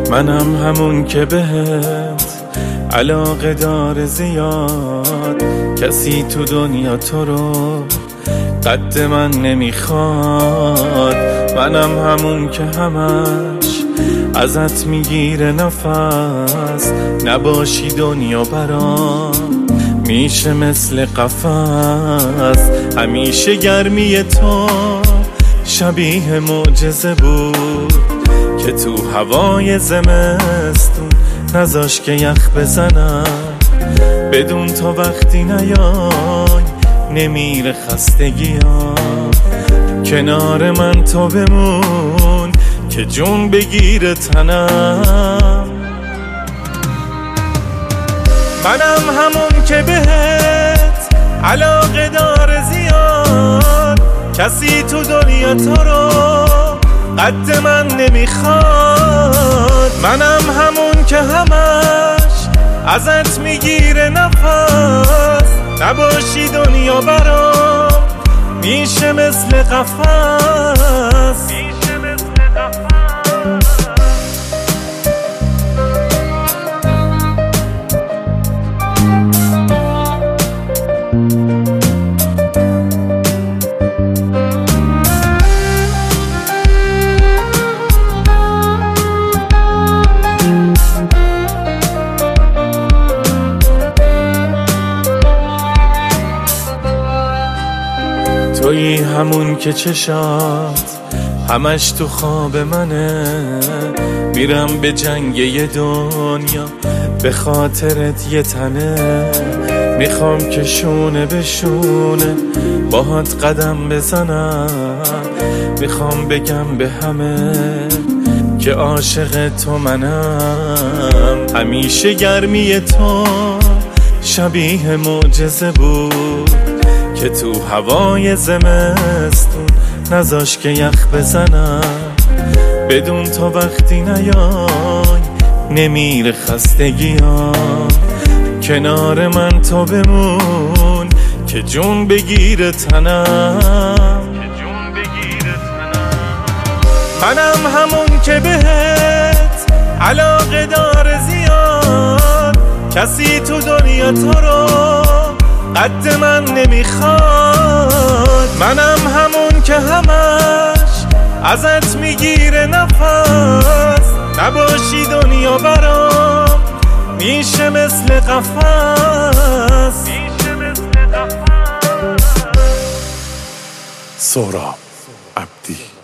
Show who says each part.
Speaker 1: منم همون که بهت علاقه داره زیاد، کسی تو دنیا تو رو قد من نمیخواد. منم همون که همش ازت میگیره نفس، نباشی دنیا برام میشه مثل قفس. همیشه گرمی تو شبیه معجزه بود که تو هوای زمستون نذاش که یخ بزنم. بدون تو وقتی نیای نمیره خستگی ها، کنار من تو بمون که جون بگیره تنم. منم همون که بهت علاقه داره زیاد، کسی تو دنیا تو رو قد من نمیخواد. منم همون که همش ازت میگیره نفس، نباشی دنیا برام میشه مثل قفس. تویی همون که چشات همش تو خواب منه، میرم به جنگ یه دنیا به خاطرت یه تنه. میخوام که شونه به شونه باهات قدم بزنم، میخوام بگم به همه که عاشق تو منم. همیشه گرمی تو شبیه معجزه بود که تو هوای زمستون نذاش که یخ بزنم. بدون تو وقتی نیای نمیره خستگی ها، کنار من تو بمون که جون بگیره تنم. منم همون که بهت علاقه داره زیاد، کسی تو دنیا تو رو قد من نمیخواد. منم همون که همش ازت میگیره نفس، نباشی دنیا برام میشه مثل قفس.
Speaker 2: سهراب عبدی.